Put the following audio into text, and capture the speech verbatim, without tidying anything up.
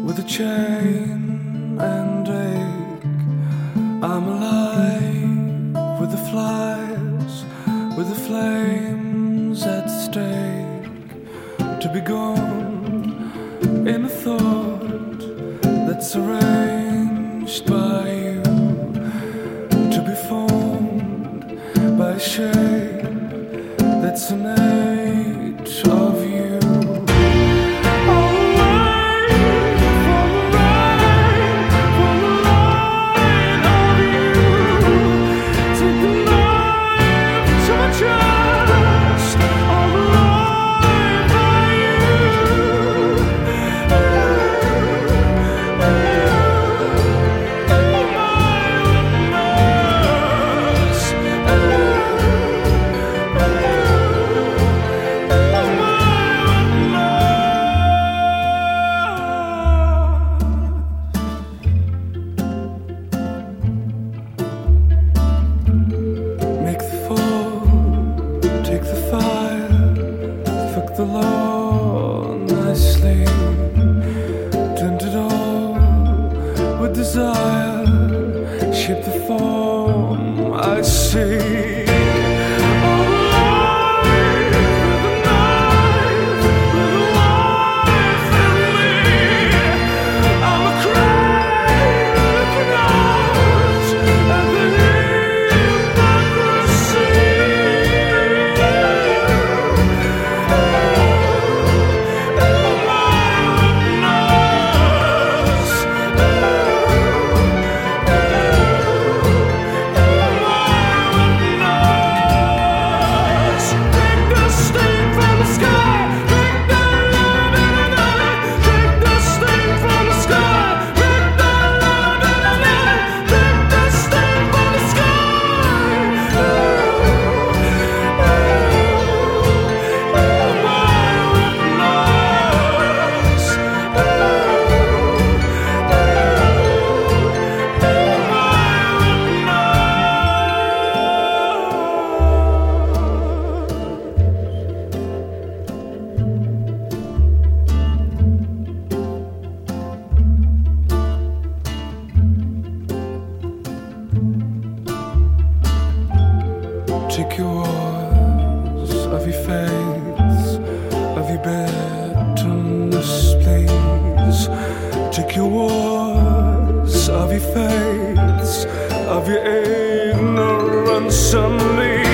with a chain and ache. I'm alive with the flies, with the flames at stake. To be gone in a thought that's arranged by you, to be formed by a shape that's innate of you. The law nicely, tint it all with desire, shape the form I see. Take your wars of your faiths, of your bitterness, please. Take your wars of your faiths, of your ignorance on me.